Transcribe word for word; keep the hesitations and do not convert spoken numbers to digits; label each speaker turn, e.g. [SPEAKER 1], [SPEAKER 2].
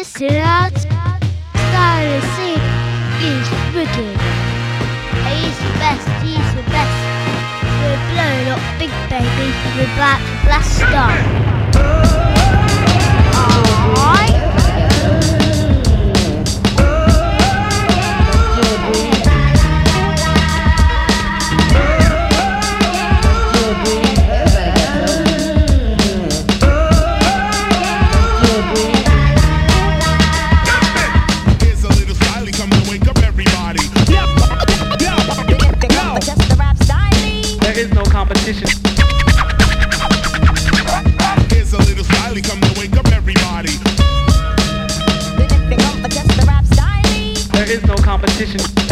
[SPEAKER 1] Siraj style scene is wicked. He's the best, he's the best. We're blowing up big baby, we're about to blast off. Alright.
[SPEAKER 2] There is no competition.
[SPEAKER 3] Here's a little Smiley, come to wake up everybody.
[SPEAKER 2] There is no competition.